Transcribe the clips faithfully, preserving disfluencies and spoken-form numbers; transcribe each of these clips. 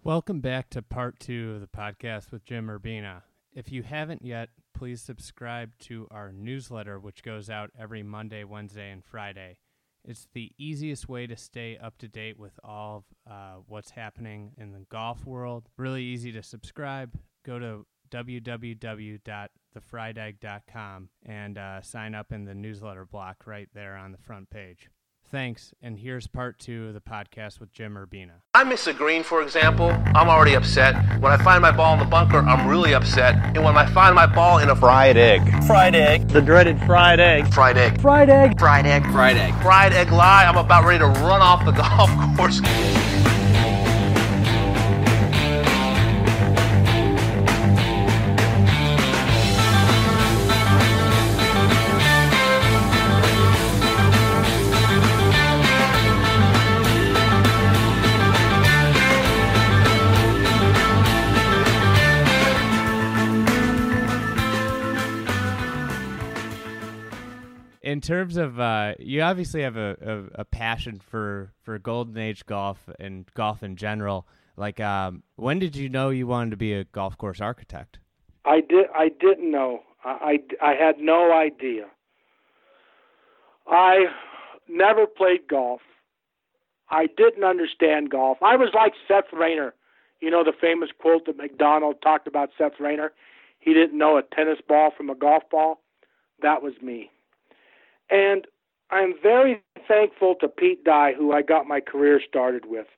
Welcome back to part two of the podcast with Jim Urbina. If you haven't yet, please subscribe to our newsletter, which goes out every Monday, Wednesday, and Friday. It's the easiest way to stay up to date with all of uh, what's happening in the golf world. Really easy to subscribe. Go to w w w dot the fried egg dot com and uh, sign up in the newsletter block right there on the front page. Thanks, and here's part two of the podcast with Jim Urbina. I miss a green, for example, I'm already upset. When I find my ball in the bunker, I'm really upset. And when I find my ball in a fried egg. Fried egg. The dreaded fried egg. Fried egg. Fried egg. Fried egg. Fried egg. Fried egg lie, I'm about ready to run off the golf course. In terms of, uh, you obviously have a, a, a passion for, for Golden Age golf and golf in general. Like, um, when did you know you wanted to be a golf course architect? I did. I didn't know. I, I, I had no idea. I never played golf. I didn't understand golf. I was like Seth Rayner. You know the famous quote that McDonald talked about Seth Rayner? He didn't know a tennis ball from a golf ball. That was me. And I'm very thankful to Pete Dye, who I got my career started with.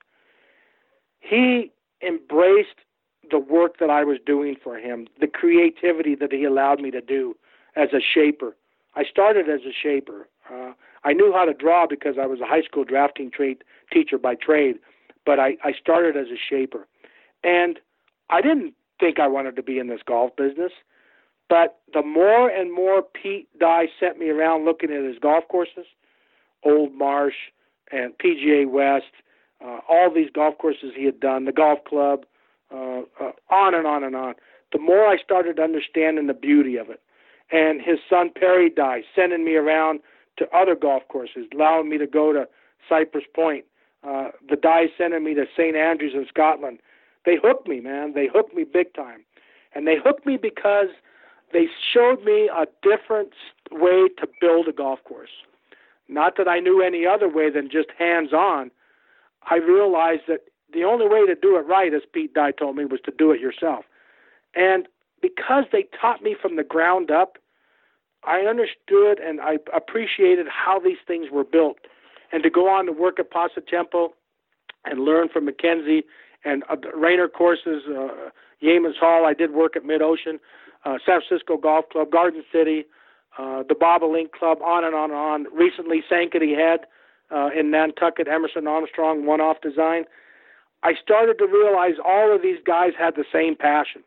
He embraced the work that I was doing for him, the creativity that he allowed me to do as a shaper. I started as a shaper. Uh, I knew how to draw because I was a high school drafting trade teacher by trade, but I, I started as a shaper. And I didn't think I wanted to be in this golf business. But the more and more Pete Dye sent me around looking at his golf courses, Old Marsh and P G A West, uh, all these golf courses he had done, the golf club, uh, uh, on and on and on, the more I started understanding the beauty of it. And his son Perry Dye sending me around to other golf courses, allowing me to go to Cypress Point. Uh, the Dye sending me to Saint Andrews in Scotland. They hooked me, man. They hooked me big time. And they hooked me because they showed me a different way to build a golf course. Not that I knew any other way than just hands-on. I realized that the only way to do it right, as Pete Dye told me, was to do it yourself. And because they taught me from the ground up, I understood and I appreciated how these things were built. And to go on to work at Pasatiempo and learn from Mackenzie and uh, Rayner courses, uh, Yeamans Hall, I did work at Mid-Ocean, Uh, San Francisco Golf Club, Garden City, uh, the Bobolink Club, on and on and on. Recently, Sankaty Head uh, in Nantucket, Emerson Armstrong, one-off design. I started to realize all of these guys had the same passion.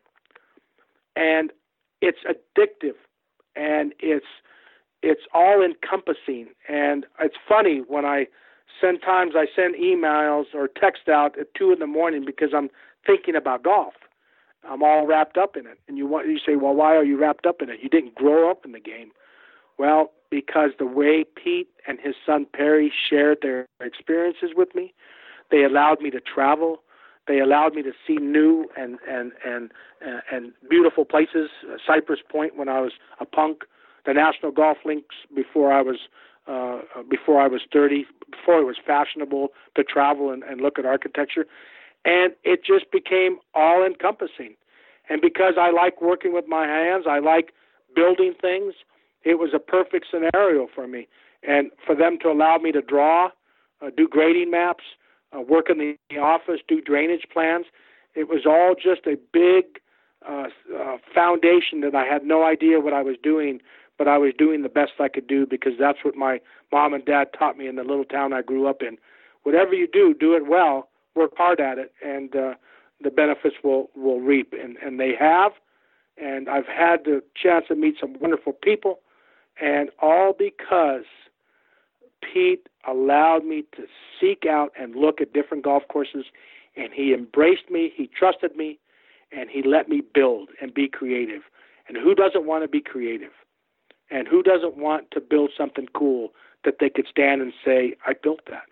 And it's addictive, and it's it's all-encompassing. And it's funny when I send times I send emails or text out at two in the morning because I'm thinking about golf. I'm all wrapped up in it. And you want you say, well, why are you wrapped up in it? You didn't grow up in the game. Well, because the way Pete and his son Perry shared their experiences with me, they allowed me to travel. They allowed me to see new and and and uh, and beautiful places. Uh, Cypress Point when I was a punk, the National Golf Links before I was uh, before I was thirty, before it was fashionable to travel and, and look at architecture. And it just became all-encompassing. And because I like working with my hands, I like building things, it was a perfect scenario for me. And for them to allow me to draw, uh, do grading maps, uh, work in the, the office, do drainage plans, it was all just a big uh, uh, foundation that I had no idea what I was doing, but I was doing the best I could do because that's what my mom and dad taught me in the little town I grew up in. Whatever you do, do it well. Work hard at it, and uh, the benefits will, will reap. And, and they have, and I've had the chance to meet some wonderful people, and all because Pete allowed me to seek out and look at different golf courses, and he embraced me, he trusted me, and he let me build and be creative. And who doesn't want to be creative? And who doesn't want to build something cool that they could stand and say, I built that?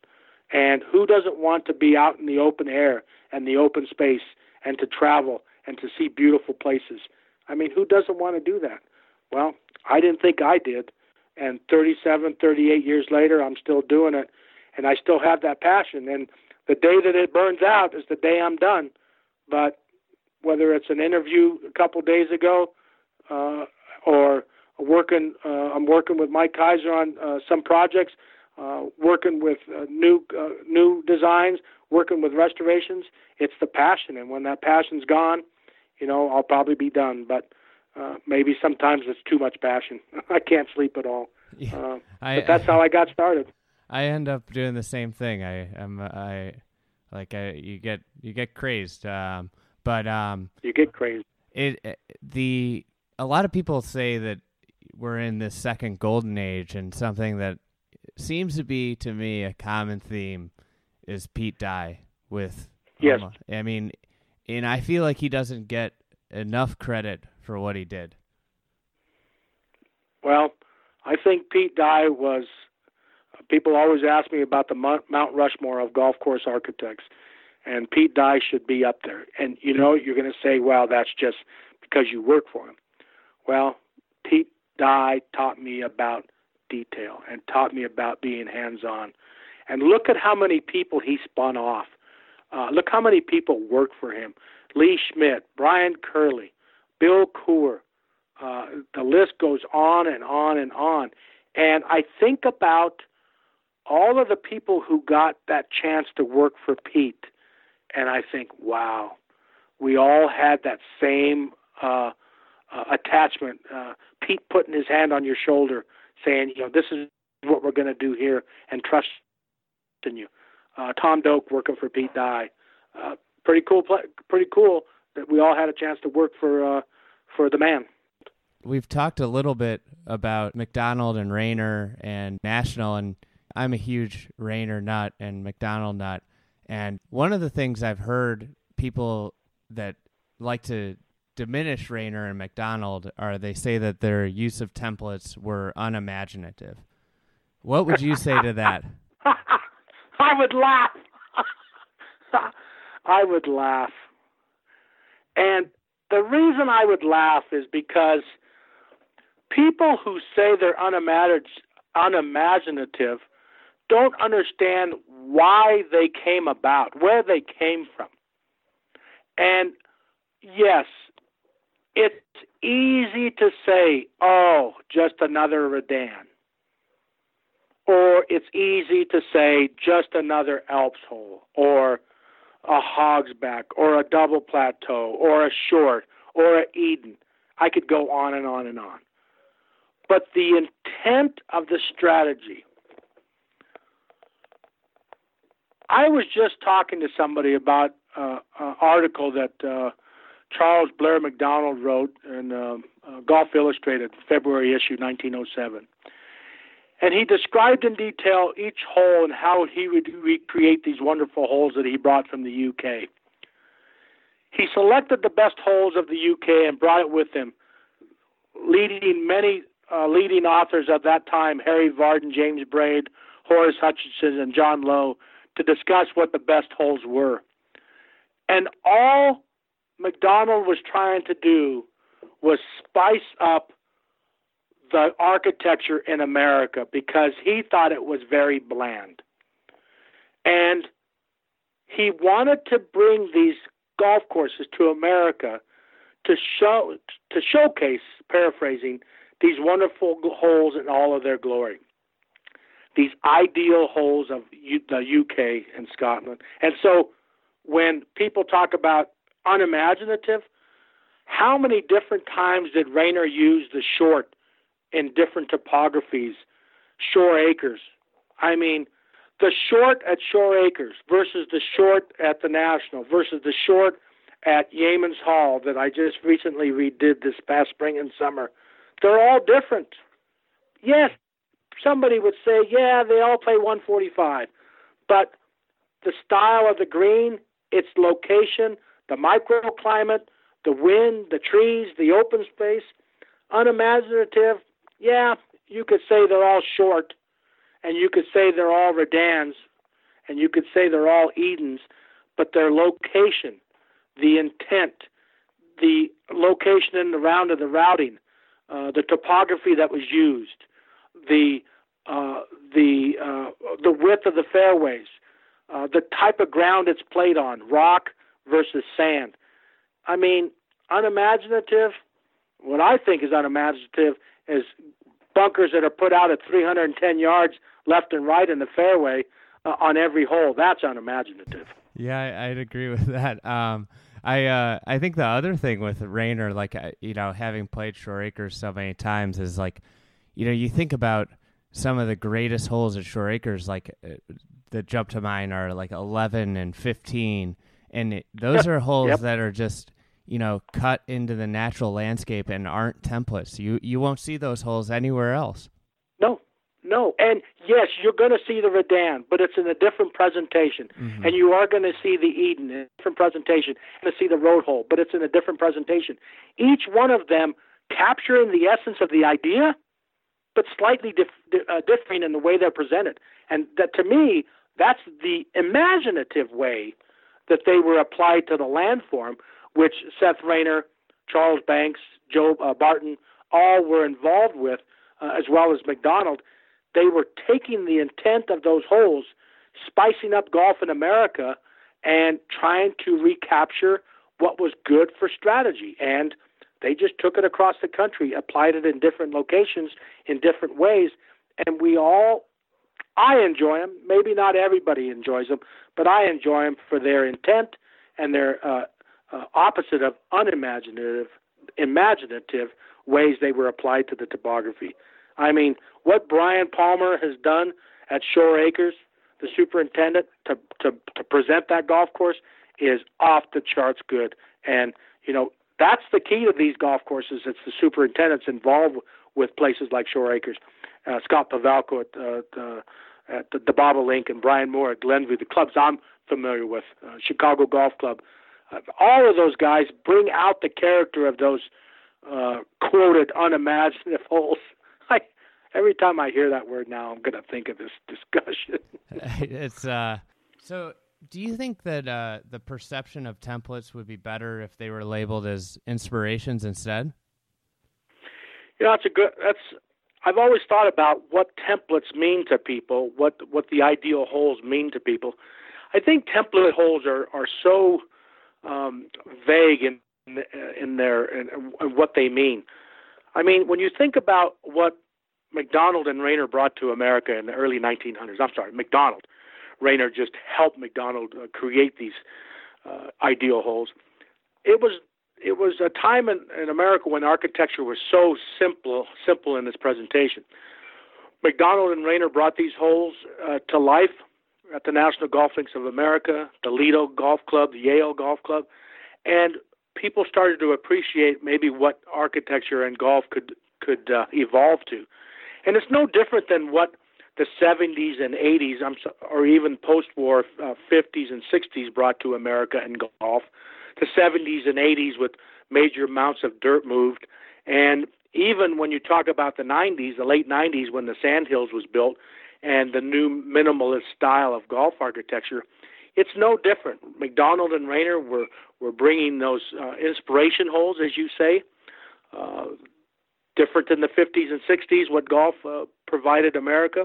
And who doesn't want to be out in the open air and the open space and to travel and to see beautiful places? I mean, who doesn't want to do that? Well, I didn't think I did. And thirty-seven, thirty-eight years later, I'm still doing it. And I still have that passion. And the day that it burns out is the day I'm done. But whether it's an interview a couple days ago uh, or working, uh, I'm working with Mike Kaiser on uh, some projects, uh, working with uh, new uh, new designs, working with restorations. It's the passion. And when that passion's gone, you know, I'll probably be done. But uh, maybe sometimes it's too much passion. I can't sleep at all. Yeah, uh, I, but that's how I got started. I end up doing the same thing. I am I like I you get you get crazed. Um, but um, you get crazed. It, it the a lot of people say that we're in this second golden age, and something that seems to be to me a common theme is Pete Dye with. Yes. Um, I mean, and I feel like he doesn't get enough credit for what he did. Well, I think Pete Dye was. People always ask me about the Mount Rushmore of golf course architects, and Pete Dye should be up there. And you know, you're going to say, well, that's just because you work for him. Well, Pete Dye taught me about detail and taught me about being hands-on. And look at how many people he spun off. Uh, look how many people work for him. Lee Schmidt, Brian Curley, Bill Coor. Uh, the list goes on and on and on. And I think about all of the people who got that chance to work for Pete, and I think, wow, we all had that same uh, uh, attachment. Uh, Pete putting his hand on your shoulder, saying, you know, this is what we're going to do here, and trust in you. Uh, Tom Doak working for Pete Dye. Uh, pretty cool. Pretty cool that we all had a chance to work for uh, for the man. We've talked a little bit about McDonald and Raynor and National, and I'm a huge Raynor nut and McDonald nut. And one of the things I've heard people that like to diminish Raynor and McDonald are they say that their use of templates were unimaginative. What would you say to that? I would laugh. I would laugh. And the reason I would laugh is because people who say they're unimag- unimaginative don't understand why they came about, where they came from. And yes, it's easy to say, oh, just another Redan. Or it's easy to say just another Alps hole, or a Hogsback, or a double plateau, or a short, or a Eden. I could go on and on and on. But the intent of the strategy, I was just talking to somebody about uh, an article that uh, Charles Blair McDonald wrote in uh, uh, Golf Illustrated, February issue, nineteen oh seven. And he described in detail each hole and how he would recreate these wonderful holes that he brought from the U K. He selected the best holes of the U K and brought it with him, leading many uh, leading authors of that time, Harry Vardon, James Braid, Horace Hutchinson, and John Lowe, to discuss what the best holes were. And all McDonald was trying to do was spice up the architecture in America because he thought it was very bland. And he wanted to bring these golf courses to America to show, to showcase, paraphrasing, these wonderful holes in all of their glory. These ideal holes of U- the U K and Scotland. And so when people talk about unimaginative, how many different times did Raynor use the short in different topographies, Shore Acres? I mean, the short at Shore Acres versus the short at the National versus the short at Yeamans Hall that I just recently redid this past spring and summer. They're all different. Yes, somebody would say, yeah, they all play one forty-five. But the style of the green, its location, the microclimate, the wind, the trees, the open space, unimaginative, yeah, you could say they're all short, and you could say they're all Redans, and you could say they're all Edens, but their location, the intent, the location in the round of the routing, uh, the topography that was used, the uh, the uh, the width of the fairways, uh, the type of ground it's played on, rock versus sand. I mean, unimaginative. What I think is unimaginative is bunkers that are put out at three hundred ten yards left and right in the fairway uh, on every hole. That's unimaginative. Yeah, I, I'd agree with that. Um, I uh, I think the other thing with Raynor, like, you know, having played Shore Acres so many times, is like, you know, you think about some of the greatest holes at Shore Acres, like uh, that jump to mind are like eleven and fifteen, and it, those yep. are holes yep. that are just, you know, cut into the natural landscape and aren't templates. You you won't see those holes anywhere else. No, no. And yes, you're going to see the Redan, but it's in a different presentation. Mm-hmm. And you are going to see the Eden in a different presentation. You're going to see the road hole, but it's in a different presentation. Each one of them capturing the essence of the idea, but slightly dif- uh, differing in the way they're presented. And that, to me, that's the imaginative way that they were applied to the landform, which Seth Raynor, Charles Banks, Joe uh, Barton, all were involved with, uh, as well as McDonald. They were taking the intent of those holes, spicing up golf in America, and trying to recapture what was good for strategy. And they just took it across the country, applied it in different locations in different ways, and we all, I enjoy them. Maybe not everybody enjoys them, but I enjoy them for their intent and their uh, uh, opposite of unimaginative, imaginative ways they were applied to the topography. I mean, what Brian Palmer has done at Shore Acres, the superintendent, to, to, to present that golf course is off the charts good. And, you know, that's the key to these golf courses. It's the superintendents involved with places like Shore Acres. Uh, Scott Pavelko at, uh, the, at the, the Bobolink and Brian Moore at Glenview, the clubs I'm familiar with, uh, Chicago Golf Club. Uh, all of those guys bring out the character of those uh, quoted unimaginative holes. I, every time I hear that word now, I'm going to think of this discussion. It's uh, so. Do you think that uh, the perception of templates would be better if they were labeled as inspirations instead? You know, that's a good. That's. I've always thought about what templates mean to people, what what the ideal holes mean to people. I think template holes are are so um, vague in in their in, in what they mean. I mean, when you think about what McDonald and Raynor brought to America in the early nineteen hundreds, I'm sorry, McDonald. Raynor just helped McDonald uh, create these uh, ideal holes. It was it was a time in, in America when architecture was so simple simple in its presentation. McDonald and Raynor brought these holes uh, to life at the National Golf Links of America, the Lido Golf Club, the Yale Golf Club, and people started to appreciate maybe what architecture and golf could could uh, evolve to. And it's no different than what the seventies and eighties, or even post-war uh, fifties and sixties brought to America in golf. The seventies and eighties with major amounts of dirt moved. And even when you talk about the nineties, the late nineties, when the Sandhills was built and the new minimalist style of golf architecture, it's no different. McDonald and Raynor were, were bringing those uh, inspiration holes, as you say, uh, different in the fifties and sixties, what golf uh, provided America.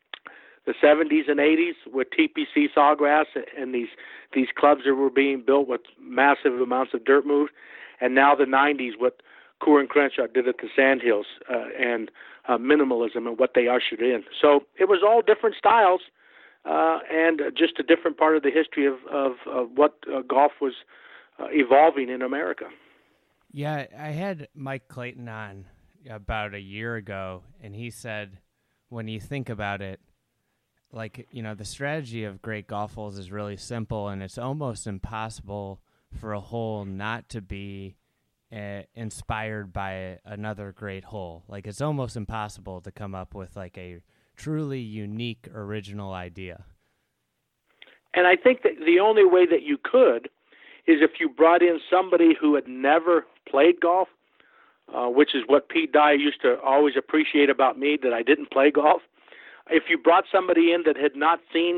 The seventies and eighties with T P C Sawgrass and these these clubs that were being built with massive amounts of dirt moved, and now the nineties what Coore and Crenshaw did at the Sandhills uh, and uh, minimalism and what they ushered in. So it was all different styles uh, and just a different part of the history of, of, of what uh, golf was uh, evolving in America. Yeah, I had Mike Clayton on about a year ago, and he said, when you think about it, like, you know, the strategy of great golf holes is really simple, and it's almost impossible for a hole not to be uh, inspired by a, another great hole. Like, it's almost impossible to come up with, like, a truly unique, original idea. And I think that the only way that you could is if you brought in somebody who had never played golf, uh, which is what Pete Dye used to always appreciate about me, that I didn't play golf. If you brought somebody in that had not seen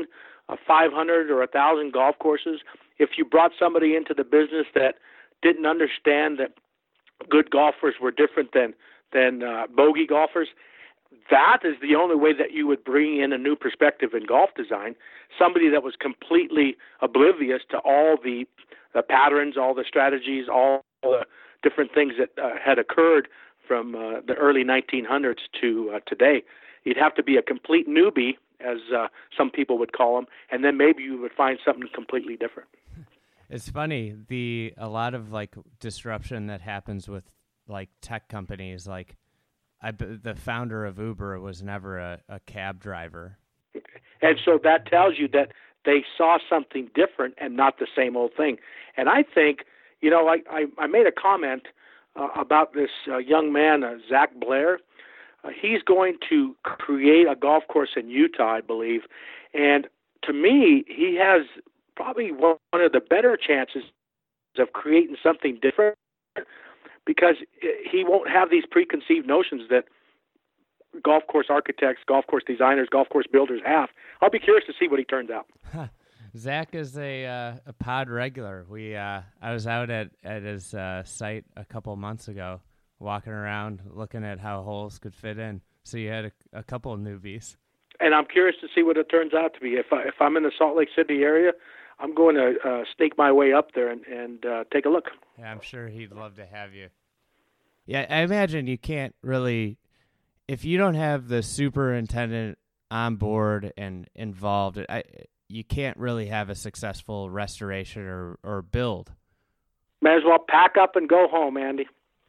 uh, five hundred or one thousand golf courses, if you brought somebody into the business that didn't understand that good golfers were different than than uh, bogey golfers, that is the only way that you would bring in a new perspective in golf design. Somebody that was completely oblivious to all the, the patterns, all the strategies, all the different things that uh, had occurred from uh, the early nineteen hundreds to uh, today. You'd have to be a complete newbie, as uh, some people would call them, and then maybe you would find something completely different. It's funny, the a lot of like disruption that happens with like tech companies, like I, the founder of Uber was never a, a cab driver. And so that tells you that they saw something different and not the same old thing. And I think, you know, I, I, I made a comment uh, about this uh, young man, uh, Zach Blair. Uh, he's going to create a golf course in Utah, I believe. And to me, he has probably one of the better chances of creating something different, because he won't have these preconceived notions that golf course architects, golf course designers, golf course builders have. I'll be curious to see what he turns out. Zach is a uh, a pod regular. We uh, I was out at at his uh, site a couple months ago, walking around looking at how holes could fit in. So you had a, a couple of newbies. And I'm curious to see what it turns out to be. If I, if I'm in the Salt Lake City area, I'm going to uh, sneak my way up there and, and uh, take a look. Yeah, I'm sure he'd love to have you. Yeah, I imagine you can't really, if you don't have the superintendent on board and involved, I, you can't really have a successful restoration or, or build. May as well pack up and go home, Andy,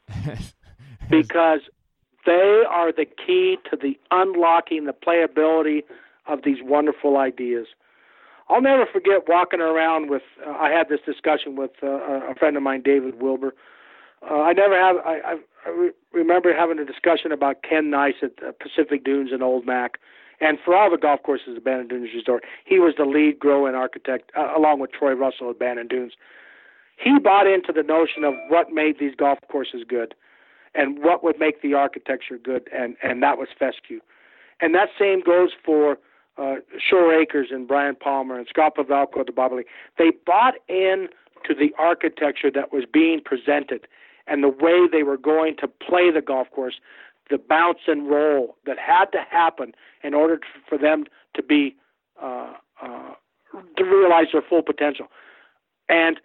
because they are the key to the unlocking the playability of these wonderful ideas. I'll never forget walking around with, uh, I had this discussion with uh, a friend of mine, David Wilbur. Uh, I never have, I, I, I re- remember having a discussion about Ken Nice at uh, Pacific Dunes and Old Mac. And for all the golf courses at Bandon Dunes Resort, he was the lead grow-in architect, uh, along with Troy Russell at Bandon Dunes. He bought into the notion of what made these golf courses good and what would make the architecture good, and, and that was fescue. And that same goes for Uh, Shore Acres and Brian Palmer and Scott Pavelko at the Bobby League. They bought in to the architecture that was being presented and the way they were going to play the golf course, the bounce and roll that had to happen in order to, for them to be uh, uh, to realize their full potential. And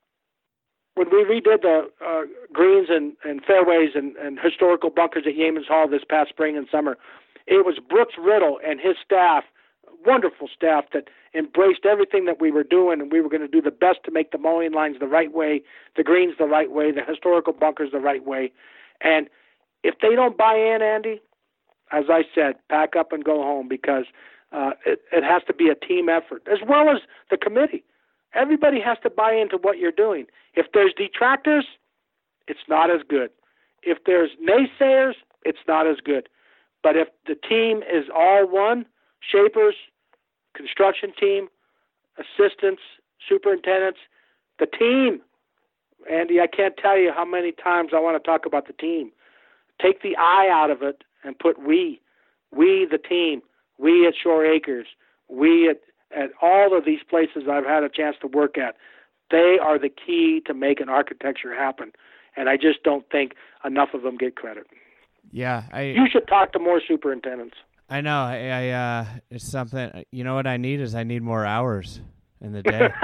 when we redid the uh, greens and, and fairways and, and historical bunkers at Yeamans Hall this past spring and summer, it was Brooks Riddle and his staff, wonderful staff, that embraced everything that we were doing, and we were going to do the best to make the mowing lines the right way, the greens the right way, the historical bunkers the right way. And if they don't buy in, Andy, as I said, pack up and go home, because uh, it, it has to be a team effort, as well as the committee. Everybody has to buy into what you're doing. If there's detractors, it's not as good. If there's naysayers, it's not as good. But if the team is all one, shapers, construction team, assistants, superintendents, the team. Andy, I can't tell you how many times I want to talk about the team. Take the I out of it and put we. We, the team. We at Shore Acres. We at, at all of these places I've had a chance to work at. They are the key to making architecture happen. And I just don't think enough of them get credit. Yeah. I, you should talk to more superintendents. I know. I, I uh, it's something. You know what I need is I need more hours in the day.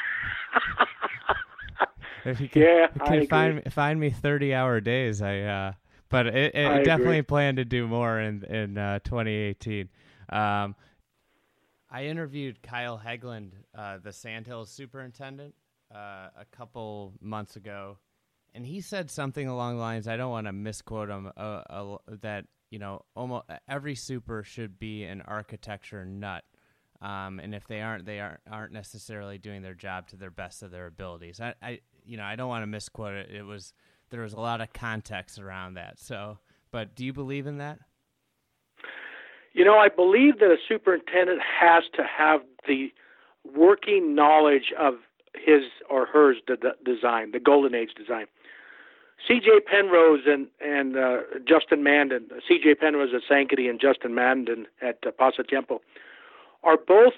If you can, yeah, you can find find me thirty hour days, I. Uh, but it, it I definitely agree. plan to do more in in uh, twenty eighteen. Um, I interviewed Kyle Hegland, uh, the Sandhills superintendent, uh, a couple months ago, and he said something along the lines. I don't want to misquote him. Uh, uh, that. You know, almost every super should be an architecture nut, um, and if they aren't, they aren't aren't necessarily doing their job to their best of their abilities. I, I you know, I don't want to misquote it. It was there was a lot of context around that. So, but do you believe in that? You know, I believe that a superintendent has to have the working knowledge of his or hers de- design, the Golden Age design. C J Penrose and and uh, Justin Mandan, C J Penrose at Sankaty and Justin Mandan at uh, Pasatiempo, are both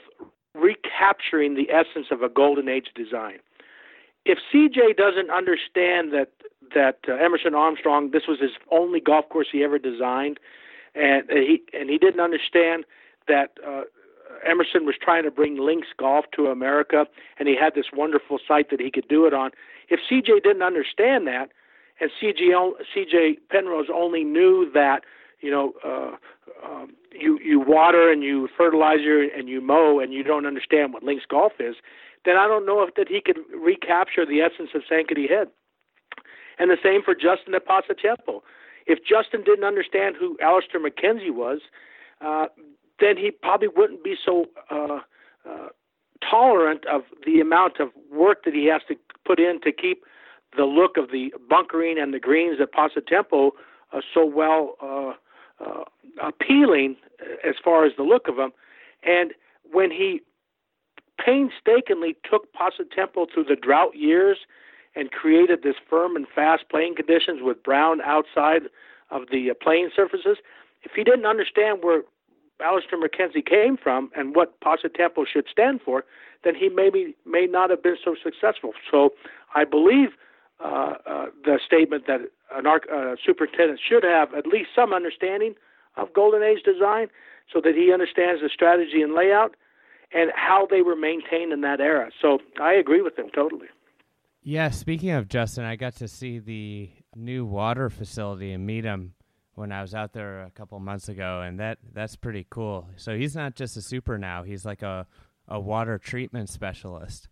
recapturing the essence of a Golden Age design. If C J doesn't understand that that uh, Emerson Armstrong, this was his only golf course he ever designed, and uh, he and he didn't understand that uh, Emerson was trying to bring links golf to America, and he had this wonderful site that he could do it on. If C J didn't understand that, and C J C J Penrose only knew that, you know, uh, um, you you water and you fertilizer and you mow, and you don't understand what links golf is, then I don't know if that he could recapture the essence of Sankaty Head. And the same for Justin at Pasatiempo. If Justin didn't understand who Alister MacKenzie was, uh, then he probably wouldn't be so uh, uh, tolerant of the amount of work that he has to put in to keep the look of the bunkering and the greens at Pasatiempo uh, so well uh, uh, appealing as far as the look of them. And when he painstakingly took Pasatiempo through the drought years and created this firm and fast playing conditions with brown outside of the uh, playing surfaces, if he didn't understand where Alister MacKenzie came from and what Pasatiempo should stand for, then he maybe may not have been so successful. So I believe uh, uh, the statement that an arc, uh, superintendent should have at least some understanding of Golden Age design so that he understands the strategy and layout and how they were maintained in that era. So I agree with him totally. Yeah, speaking of Justin, I got to see the new water facility and meet him when I was out there a couple months ago, and that that's pretty cool. So he's not just a super now; he's like a a water treatment specialist.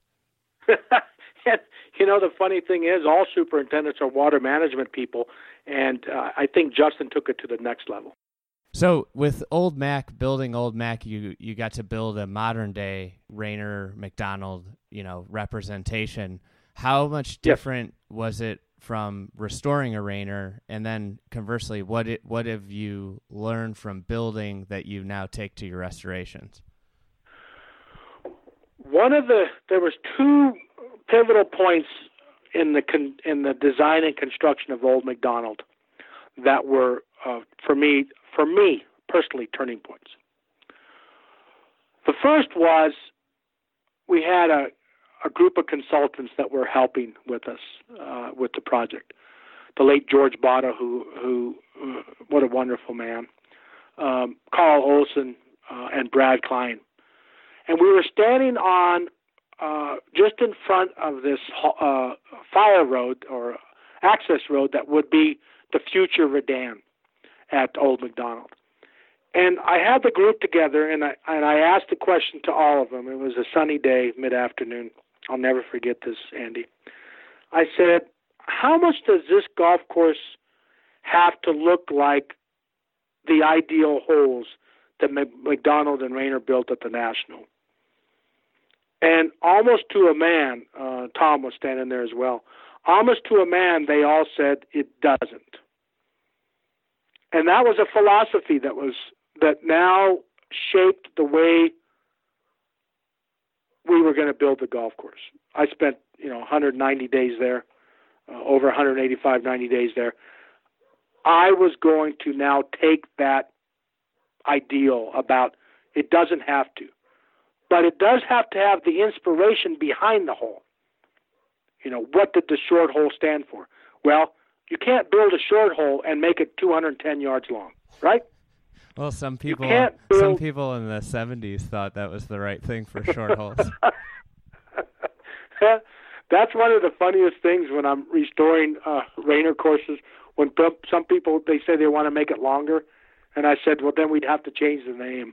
And, you know, the funny thing is, all superintendents are water management people, and uh, I think Justin took it to the next level. So with Old Mac, building Old Mac, you you got to build a modern day Raynor McDonald, you know, representation. How much different yes. was it from restoring a Raynor, and then conversely, what it, what have you learned from building that you now take to your restorations? One of the there was two pivotal points in the con, in the design and construction of Old McDonald that were uh, for me for me personally turning points. The first was we had a a group of consultants that were helping with us uh, with the project. The late George Botta, who, who uh, what a wonderful man, um, Carl Olson, uh, and Brad Klein. And we were standing on uh, just in front of this uh, fire road or access road that would be the future Redan at Old McDonald. And I had the group together, and I and I asked the question to all of them. It was a sunny day, mid-afternoon. I'll never forget this, Andy. I said, how much does this golf course have to look like the ideal holes that McDonald and Raynor built at the National? And almost to a man, uh, Tom was standing there as well, almost to a man, they all said it doesn't. And that was a philosophy that was that now shaped the way we were going to build the golf course. I spent, you know, one hundred ninety days there, uh, over one hundred eighty-five, ninety days there. I was going to now take that ideal about it doesn't have to, but it does have to have the inspiration behind the hole. You know, what did the short hole stand for? Well, you can't build a short hole and make it two hundred ten yards long, right? Well, some people build... some people in the seventies thought that was the right thing for short holes. That's one of the funniest things when I'm restoring uh, Raynor courses. When some people, they say they want to make it longer, and I said, well, then we'd have to change the name.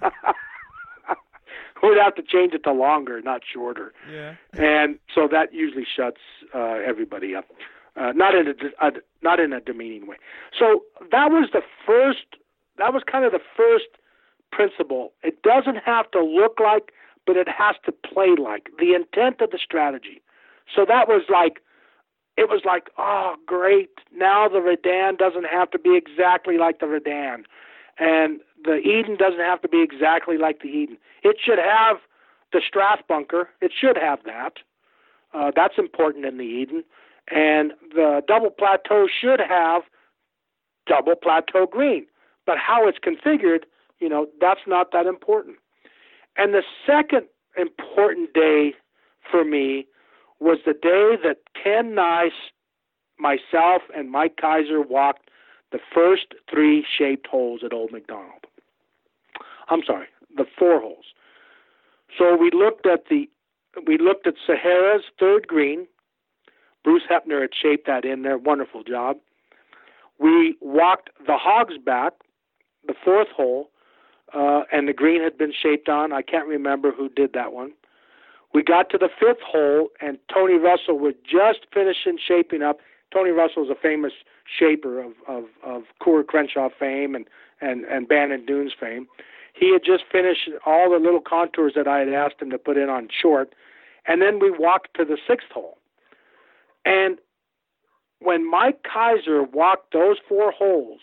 We'd have to change it to longer, not shorter. Yeah. And so that usually shuts uh, everybody up, uh, not in a, a not in a demeaning way. So that was the first. That was kind of the first principle. It doesn't have to look like, but it has to play like the intent of the strategy. So that was like, it was like, oh, great. Now the Redan doesn't have to be exactly like the Redan. And the Eden doesn't have to be exactly like the Eden. It should have the Strath bunker. It should have that. Uh, that's important in the Eden. And the double plateau should have double plateau green. But how it's configured, you know, that's not that important. And the second important day for me was the day that Ken Nice, myself, and Mike Kaiser walked the first three shaped holes at Old McDonald. I'm sorry, the four holes. So we looked at the we looked at Sahara's third green. Bruce Hepner had shaped that in there, wonderful job. We walked the Hogs back, the fourth hole, uh, and the green had been shaped on. I can't remember who did that one. We got to the fifth hole, and Tony Russell was just finishing shaping up. Tony Russell is a famous shaper of, of, of Coore Crenshaw fame and, and, and Bandon Dunes fame. He had just finished all the little contours that I had asked him to put in on short, and then we walked to the sixth hole. And when Mike Kaiser walked those four holes,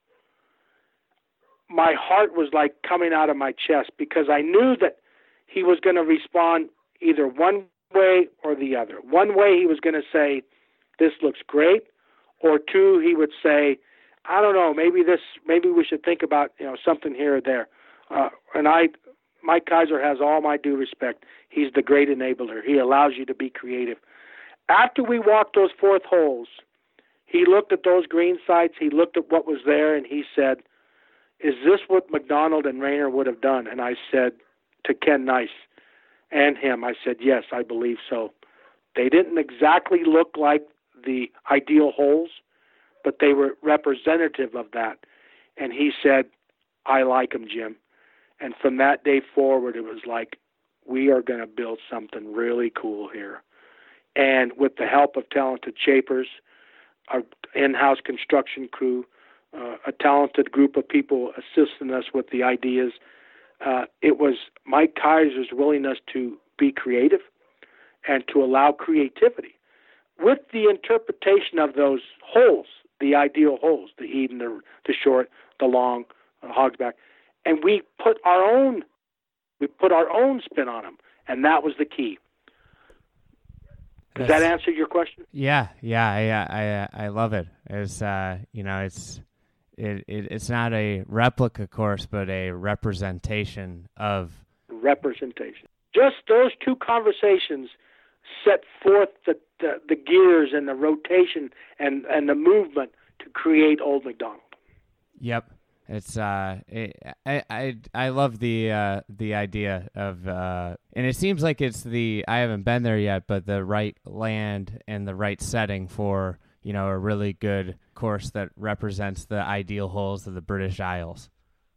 my heart was like coming out of my chest because I knew that he was going to respond either one way or the other. One way he was going to say, this looks great, or two, he would say, I don't know, maybe this, maybe we should think about, you know, something here or there. Uh, and I, Mike Kaiser has all my due respect. He's the great enabler. He allows you to be creative. After we walked those fourth holes, he looked at those green sites, he looked at what was there, and he said, is this what McDonald and Rayner would have done? And I said to Ken Nice and him, I said, yes, I believe so. They didn't exactly look like the ideal holes, but they were representative of that. And he said, I like them, Jim. And from that day forward, it was like, we are going to build something really cool here. And with the help of talented shapers, our in-house construction crew, uh, a talented group of people assisting us with the ideas, uh, it was Mike Kaiser's willingness to be creative and to allow creativity with the interpretation of those holes, the ideal holes, the even, the, the short, the long, uh, Hogs back. And we put our own, we put our own spin on them, and that was the key. Does That's, that answer your question? Yeah, yeah, I, I, I love it. It's, uh, you know, it's, it, it, it's not a replica course, but a representation of representation. Just those two conversations set forth the, the, the gears and the rotation and, and the movement to create Old McDonald. Yep. It's uh, it, I I I love the uh the idea of uh, and it seems like it's the I haven't been there yet, but the right land and the right setting for, you know, a really good course that represents the ideal holes of the British Isles.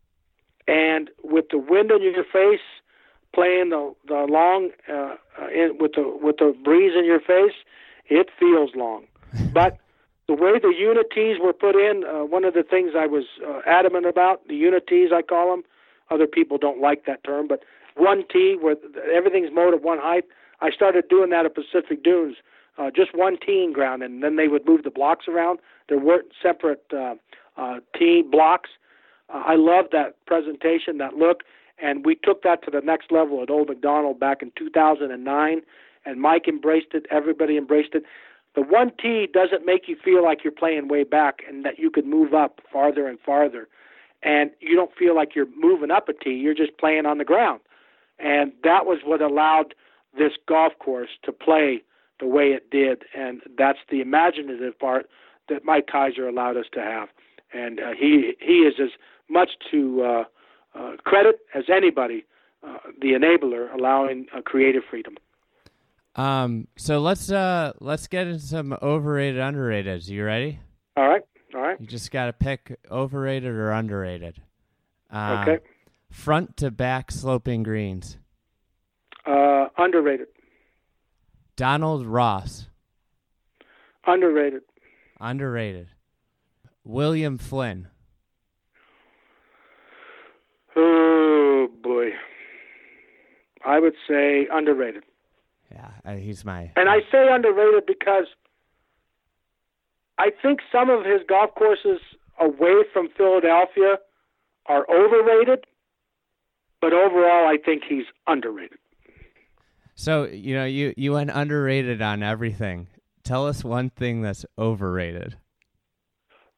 And with the wind in your face, playing the the long uh, in, with the with the breeze in your face, it feels long, but. The way the unities were put in, uh, one of the things I was uh, adamant about, the unities I call them, other people don't like that term, but one tee where everything's mowed at one height, I started doing that at Pacific Dunes, uh, just one teeing ground, and then they would move the blocks around. There weren't separate uh, uh, tee blocks. Uh, I loved that presentation, that look, and we took that to the next level at Old McDonald back in two thousand nine, and Mike embraced it, everybody embraced it. The one tee doesn't make you feel like you're playing way back and that you could move up farther and farther. And you don't feel like you're moving up a tee. You're just playing on the ground. And that was what allowed this golf course to play the way it did. And that's the imaginative part that Mike Kaiser allowed us to have. And uh, he he is as much to uh, uh, credit as anybody, uh, the enabler, allowing uh, creative freedom. Um, so let's uh let's get into some overrated, underrated. You ready? All right, all right. You just got to pick overrated or underrated. Uh, okay. Front to back sloping greens. Uh, underrated. Donald Ross. Underrated. Underrated. William Flynn. Oh boy. I would say underrated. Yeah, uh, he's my... And I say underrated because I think some of his golf courses away from Philadelphia are overrated, but overall I think he's underrated. So, you know, you, you went underrated on everything. Tell us one thing that's overrated.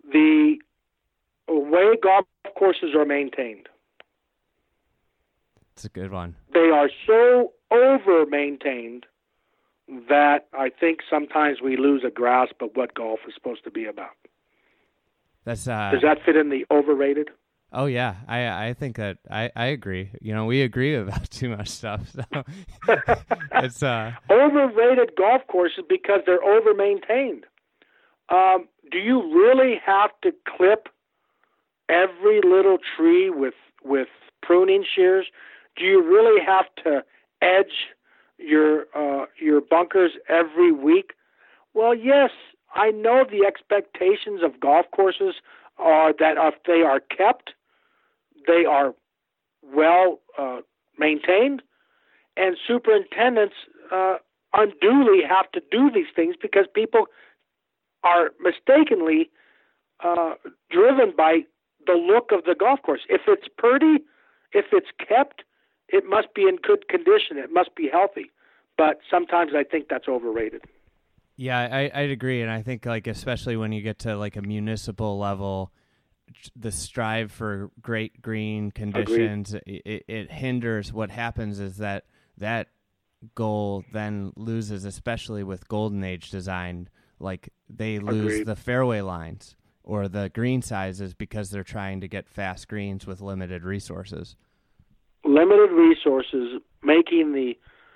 The way golf courses are maintained. It's a good one. They are so over-maintained that I think sometimes we lose a grasp of what golf is supposed to be about. That's uh, Does that fit in the overrated? Oh yeah, I I think that I, I agree. You know, we agree about too much stuff. So it's uh overrated golf courses because they're over-maintained. Um, do you really have to clip every little tree with with pruning shears? Do you really have to edge your uh, your bunkers every week? Well, yes, I know the expectations of golf courses are that if they are kept, they are well uh, maintained, and superintendents uh, unduly have to do these things because people are mistakenly uh, driven by the look of the golf course. If it's pretty, if it's kept, it must be in good condition. It must be healthy. But sometimes I think that's overrated. Yeah, I, I'd agree. And I think, like, especially when you get to, like, a municipal level, the strive for great green conditions, it, it hinders. What happens is that that goal then loses, especially with Golden Age design. Like, they lose Agreed. the fairway lines or the green sizes because they're trying to get fast greens with limited resources. Limited resources, making the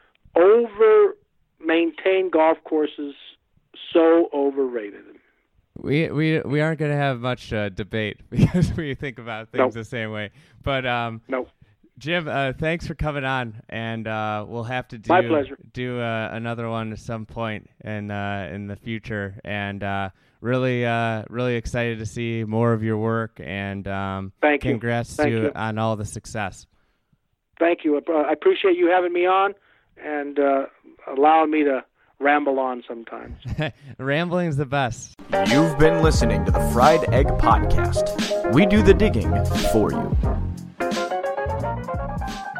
over-maintained golf courses so overrated. We we we aren't going to have much uh, debate because we think about things Nope. the same way. But um, No. Jim, uh, thanks for coming on, and uh, we'll have to do My pleasure. do uh, another one at some point in uh, in the future. And uh, really uh, really excited to see more of your work. And um, Thank you. congrats Thank to you. on all the success. Thank you. I appreciate you having me on and uh, allowing me to ramble on sometimes. Rambling's the best. You've been listening to the Fried Egg Podcast. We do the digging for you.